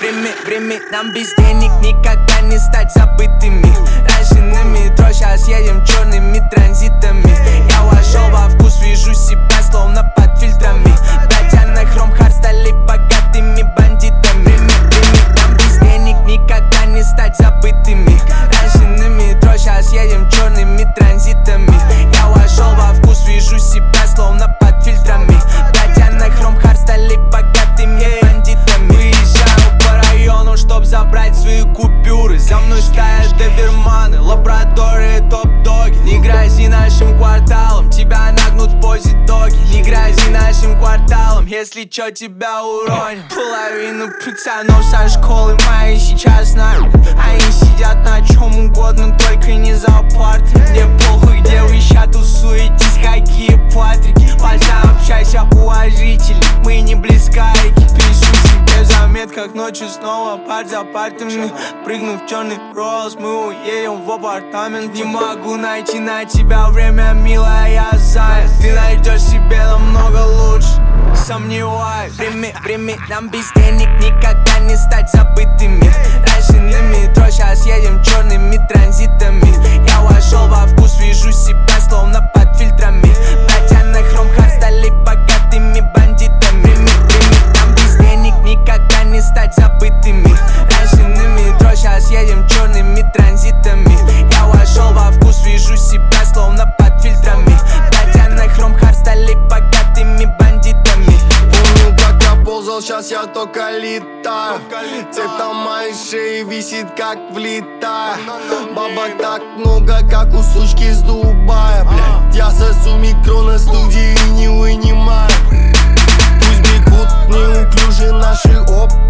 Время нам без денег никогда не стать забытыми. Раньше на метро, сейчас едем черными транзитами. Я вошел во вкус, вижу себя словно под фильтрами. Братья на хром хард стали богатыми бандитами. Время нам без денег никогда не стать забытыми. Раньше на метро, сейчас едем черными транзитами. Я вошел во вкус, вижу себя словно под фильтрами. Братья на хром хард стали богатыми бандитами. Выезжаю по району, чтоб забрать свои купюры. За мной стоят доберманы, лабрадоры, топ-доги. Не грози нашим кварталом, тебя нагнут в позе доги. Не грози нашим кварталом, если чё, тебя уроним. Половину пацанов со школы моей сейчас знаю. Они сидят на чем угодно, только не за партой. Мне похуй, где вы ща тусуетесь, какие патрики. Пацан, общайся уважительно, мы не близкарики. Пишу себе в заметках, ночью снова парт за партами. Прыгнув в черный Роллс, мы уедем в апартамент. Не могу найти на тебя время, милая, я занят. Ты найдешь себе намного лучше, сомневаюсь. Время нам без денег никогда не стать забытыми. Раньше на метро, сейчас едем черными транзитами. Я вошел во вкус, вижу себя словно под фильтрами. Братья на хром хард стали богатыми бандитами. Время нам без денег никогда не стать забытыми. Раньше на метро, сейчас едем черными транзитами. Я вошел во вкус, вижу себя словно под фильтрами. Братья на хром хард стали богатыми бандитами. Помню, как я ползал, сейчас я только летаю. Цепь на моей шее висит, как влетая. Бабок так много, как у сучки с Дубая. Блять, я сосу микро на студии и не вынимаю. Пусть бегут неуклюже наши